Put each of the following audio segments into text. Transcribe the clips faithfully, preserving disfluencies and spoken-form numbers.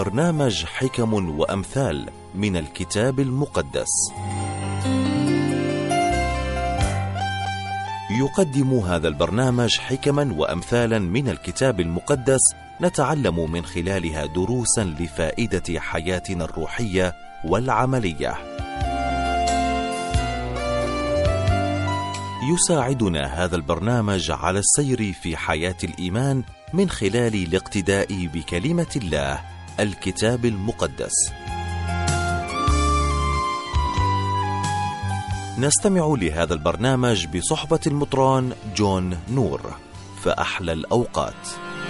برنامج حكم وأمثال من الكتاب المقدس. يقدم هذا البرنامج حكما وأمثالا من الكتاب المقدس، نتعلم من خلالها دروسا لفائدة حياتنا الروحية والعملية. يساعدنا هذا البرنامج على السير في حياة الإيمان من خلال الاقتداء بكلمة الله، الكتاب المقدس. نستمع لهذا البرنامج بصحبة المطران جون نور. فأحلى الأوقات.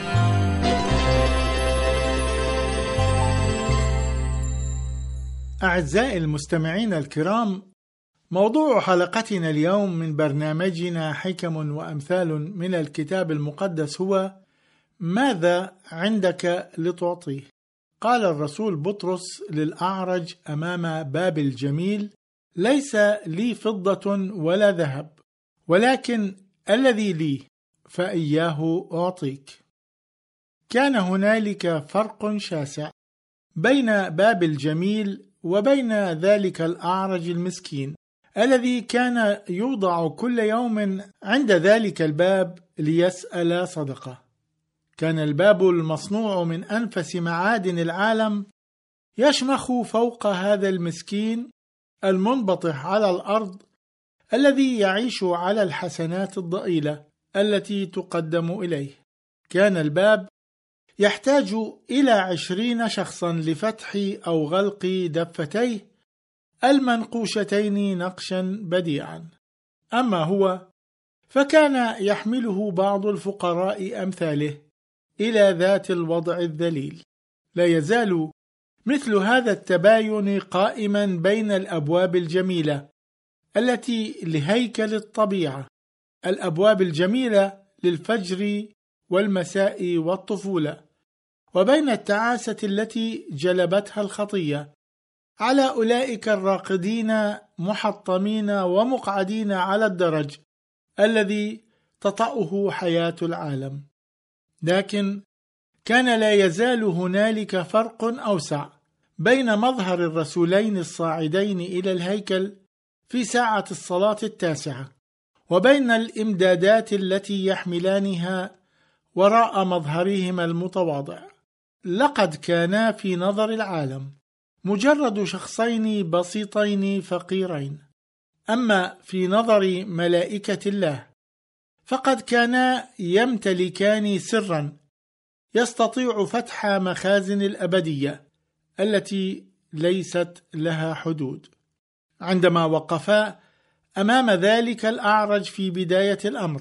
أعزائي المستمعين الكرام، موضوع حلقتنا اليوم من برنامجنا حكم وأمثال من الكتاب المقدس هو: ماذا عندك لتعطيه؟ قال الرسول بطرس للأعرج أمام باب الجميل: ليس لي فضة ولا ذهب، ولكن الذي لي فإياه أعطيك. كان هنالك فرق شاسع بين باب الجميل وبين ذلك الأعرج المسكين الذي كان يوضع كل يوم عند ذلك الباب ليسأل صدقة. كان الباب المصنوع من أنفس معادن العالم يشمخ فوق هذا المسكين المنبطح على الأرض الذي يعيش على الحسنات الضئيلة التي تقدم إليه. كان الباب يحتاج إلى عشرين شخصا لفتح أو غلق دفتيه المنقوشتين نقشا بديعا، أما هو فكان يحمله بعض الفقراء أمثاله إلى ذات الوضع الذليل. لا يزال مثل هذا التباين قائما بين الأبواب الجميلة التي لهيكل الطبيعة، الأبواب الجميلة للفجر والمساء والطفولة، وبين التعاسة التي جلبتها الخطية على أولئك الراقدين محطمين ومقعدين على الدرج الذي تطأه حياة العالم. لكن كان لا يزال هنالك فرق أوسع بين مظهر الرسولين الصاعدين إلى الهيكل في ساعة الصلاة التاسعة وبين الإمدادات التي يحملانها وراء مظهرهما المتواضع. لقد كانا في نظر العالم مجرد شخصين بسيطين فقيرين، أما في نظر ملائكة الله فقد كانا يمتلكان سرا يستطيع فتح مخازن الأبدية التي ليست لها حدود. عندما وقفا أمام ذلك الأعرج في بداية الأمر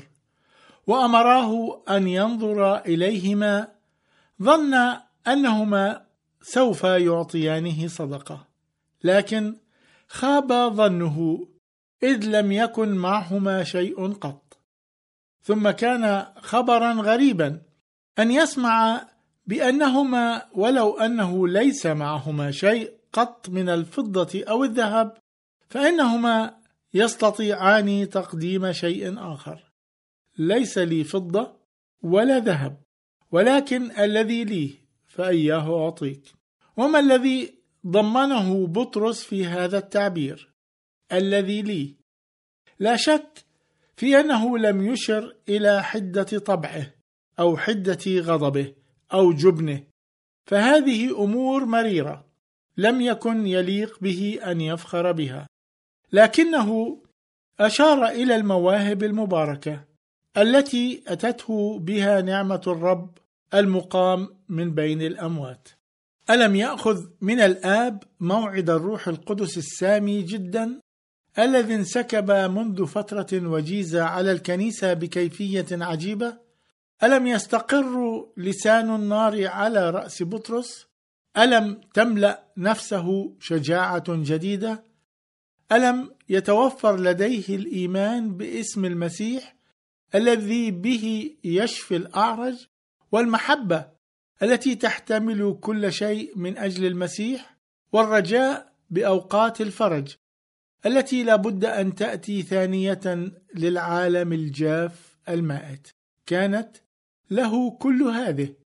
وأمراه أن ينظر إليهما، ظن أنهما سوف يعطيانه صدقة، لكن خاب ظنه إذ لم يكن معهما شيء قط. ثم كان خبرا غريبا أن يسمع بأنهما ولو أنه ليس معهما شيء قط من الفضة أو الذهب فإنهما يستطيعان تقديم شيء آخر. ليس لي فضة ولا ذهب، ولكن الذي لي فإياه أعطيك. وما الذي ضمنه بطرس في هذا التعبير الذي لي؟ لا شك في أنه لم يشر إلى حدة طبعه أو حدة غضبه أو جبنه، فهذه أمور مريرة لم يكن يليق به أن يفخر بها، لكنه أشار إلى المواهب المباركة التي أتته بها نعمة الرب المقام من بين الأموات. ألم يأخذ من الآب موعد الروح القدس السامي جدا الذي انسكب منذ فترة وجيزة على الكنيسة بكيفية عجيبة؟ ألم يستقر لسان النار على رأس بطرس؟ ألم تملأ نفسه شجاعة جديدة؟ ألم يتوفر لديه الإيمان باسم المسيح الذي به يشفي الأعرج، والمحبة التي تحتمل كل شيء من أجل المسيح، والرجاء بأوقات الفرج التي لا بد أن تأتي ثانية للعالم الجاف المائت؟ كانت له كل هذه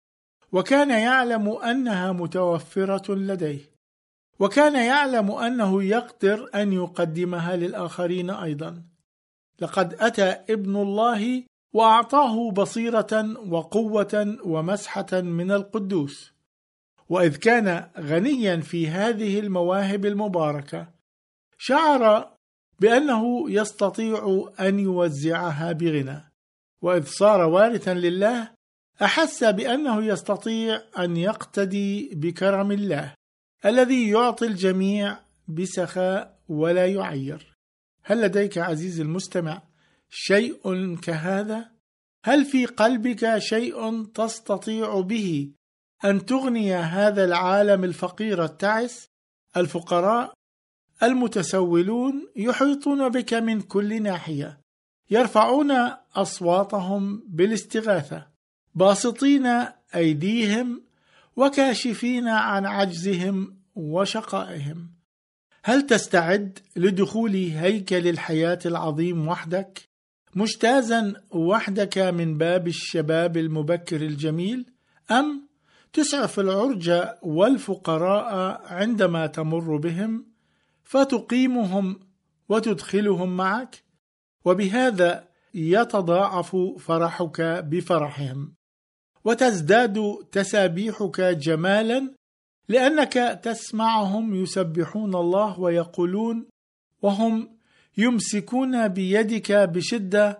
وكان يعلم أنها متوفرة لديه، وكان يعلم أنه يقدر أن يقدمها للآخرين أيضا. لقد أتى ابن الله وأعطاه بصيرة وقوة ومسحة من القدوس، وإذ كان غنيا في هذه المواهب المباركة شعر بأنه يستطيع أن يوزعها بغنى، وإذ صار وارثا لله أحس بأنه يستطيع أن يقتدي بكرم الله الذي يعطي الجميع بسخاء ولا يعير. هل لديك عزيزي المستمع شيء كهذا؟ هل في قلبك شيء تستطيع به أن تغني هذا العالم الفقير التعس؟ الفقراء المتسولون يحيطون بك من كل ناحية، يرفعون أصواتهم بالاستغاثة، باسطين أيديهم وكاشفين عن عجزهم وشقائهم. هل تستعد لدخول هيكل الحياة العظيم وحدك، مجتازا وحدك من باب الشباب المبكر الجميل، أم تسعف العرج والفقراء عندما تمر بهم فتقيمهم وتدخلهم معك، وبهذا يتضاعف فرحك بفرحهم وتزداد تسابيحك جمالا، لأنك تسمعهم يسبحون الله ويقولون وهم يمسكون بيدك بشدة: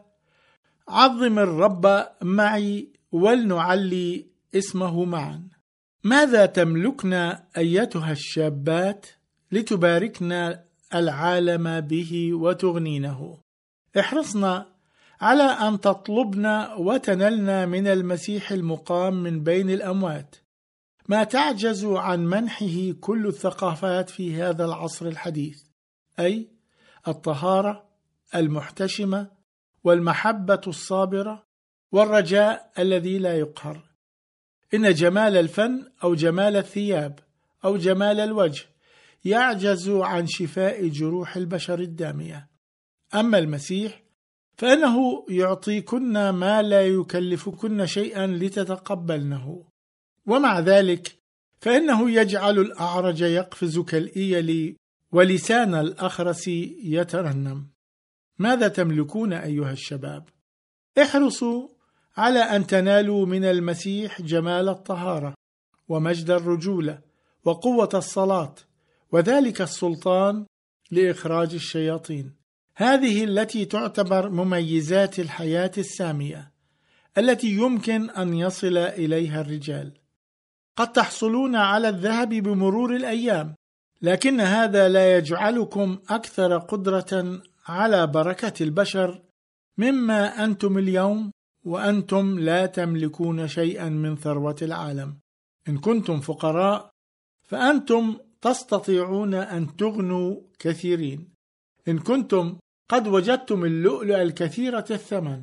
عظم الرب معي ولنعلي اسمه معا. ماذا تملكنا أيتها الشابات لتباركنا العالم به وتغنينه؟ احرصنا على أن تطلبنا وتنلنا من المسيح المقام من بين الأموات ما تعجز عن منحه كل الثقافات في هذا العصر الحديث، أي الطهارة المحتشمة والمحبة الصابرة والرجاء الذي لا يقهر. إن جمال الفن أو جمال الثياب أو جمال الوجه يعجز عن شفاء جروح البشر الدامية، أما المسيح فإنه يعطيكن ما لا يكلفكن شيئا لتتقبلنه، ومع ذلك فإنه يجعل الأعرج يقفز كالإيل ولسان الأخرس يترنم. ماذا تملكون أيها الشباب؟ احرصوا على أن تنالوا من المسيح جمال الطهارة ومجد الرجولة وقوة الصلاة، وذلك السلطان لإخراج الشياطين. هذه التي تعتبر مميزات الحياة السامية التي يمكن أن يصل إليها الرجال. قد تحصلون على الذهب بمرور الأيام، لكن هذا لا يجعلكم أكثر قدرة على بركة البشر مما أنتم اليوم، وأنتم لا تملكون شيئا من ثروة العالم. إن كنتم فقراء فأنتم تستطيعون أن تغنوا كثيرين. إن كنتم قد وجدتم اللؤلؤ الكثيرة الثمن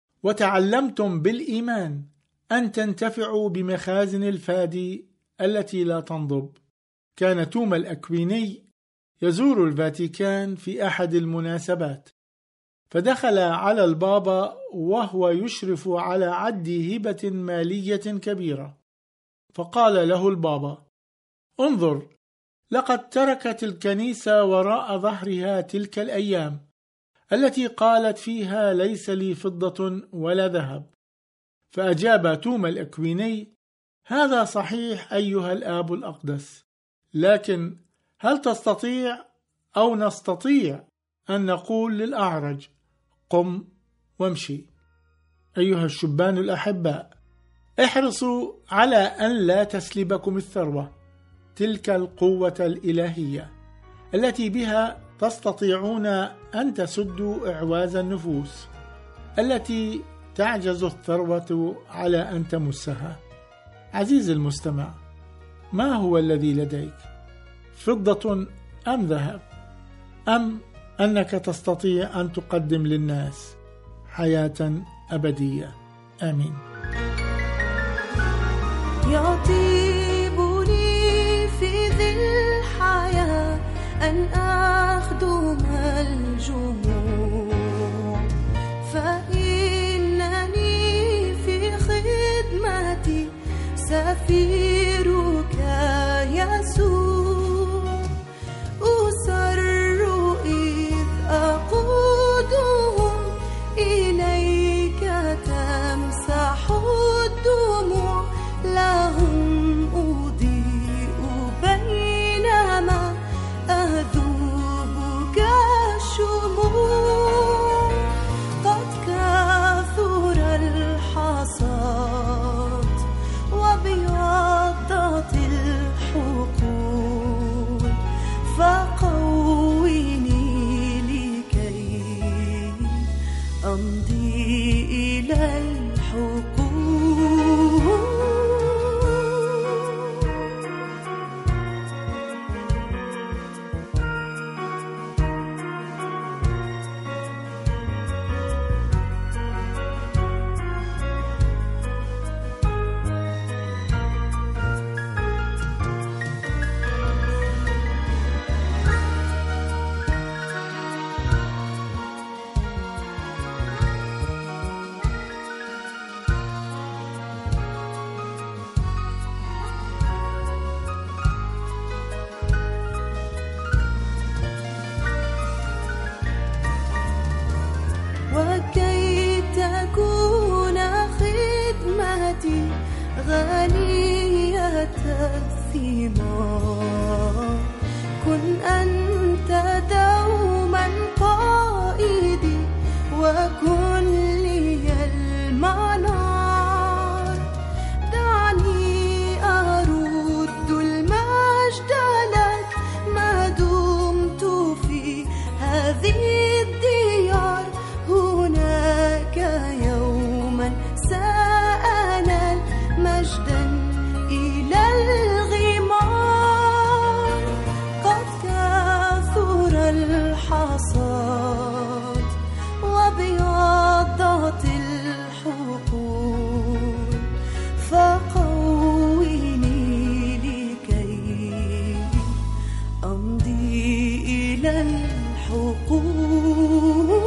وتعلمتم بالإيمان أن تنتفعوا بمخازن الفادي التي لا تنضب. كان توما الأكويني يزور الفاتيكان في أحد المناسبات، فدخل على البابا وهو يشرف على عد هبة مالية كبيرة، فقال له البابا: انظر، لقد تركت الكنيسة وراء ظهرها تلك الأيام التي قالت فيها ليس لي فضة ولا ذهب. فأجاب توما الأكويني: هذا صحيح أيها الآب الأقدس، لكن هل تستطيع أو نستطيع أن نقول للأعرج قم وامشي؟ أيها الشبان الأحباء، احرصوا على أن لا تسلبكم الثروة، تلك القوة الإلهية التي بها تستطيعون أن تسدوا إعواز النفوس التي تعجز الثروة على أن تمسها. عزيزي المستمع، ما هو الذي لديك؟ فضة أم ذهب؟ أم أنك تستطيع أن تقدم للناس حياة أبدية؟ آمين. يطيبني في ذي الحياة أن أخدم الجموع، فإنني في خدمتي سفيرك يسوع، أسر إذ أقودهم إليك تمسح الدموع، لهم أضيء بينما أذوب كالشموع. قد كثر الحصاد وبيضت الحقول، فقويني لكي أمضي إلى الحقول. وكي تكون خدمتي غنية الثمار، كن أنت دوما قائدي وكن لي المنار. دعني أرد المجد لك ما دمت في هذه الديار، هناك يوما سأنال مجدا إلى الغمار. قد كثر الحصاد وبيضت الحقول، فقويني لكي أمضي إلى الحقول.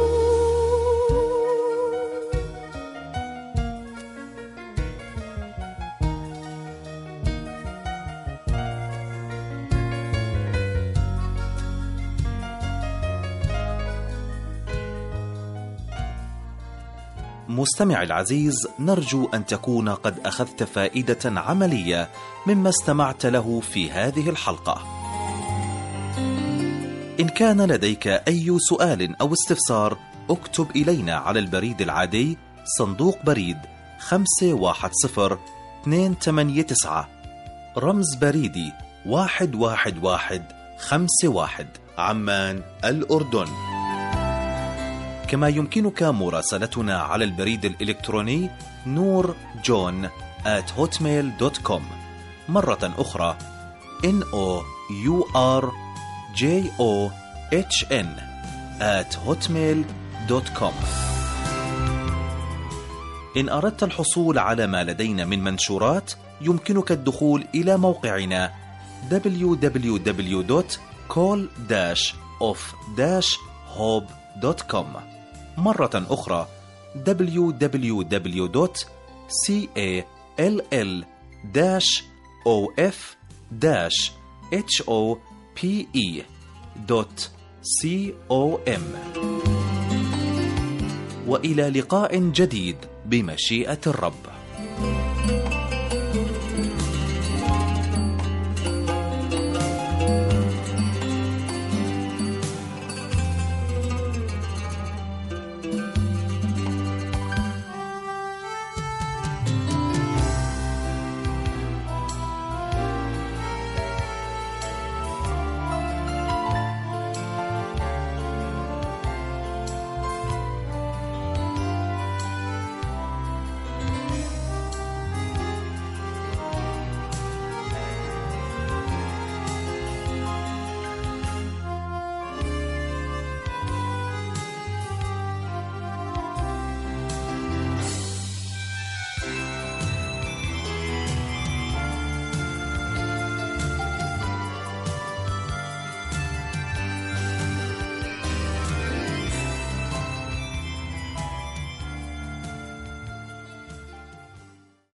مستمع العزيز، نرجو أن تكون قد أخذت فائدة عملية مما استمعت له في هذه الحلقة. إن كان لديك أي سؤال أو استفسار، اكتب إلينا على البريد العادي صندوق بريد خمسة واحد صفر اثنين ثمانية تسعة، رمز بريدي واحد واحد واحد خمسة واحد، عمان الأردن. كما يمكنك مراسلتنا على البريد الإلكتروني نور جون آت هوتميل دوت كوم، مرة أخرى إن أو يو آر جي أو إتش إن آت هوتميل دوت كوم. إن أردت الحصول على ما لدينا من منشورات، يمكنك الدخول إلى موقعنا دبليو دبليو دبليو دوت كول داش أوف داش هوب دوت كوم، مرة أخرى دبليو دبليو دبليو دوت كول داش أوف داش هوب دوت كوم. وإلى لقاء جديد بمشيئة الرب.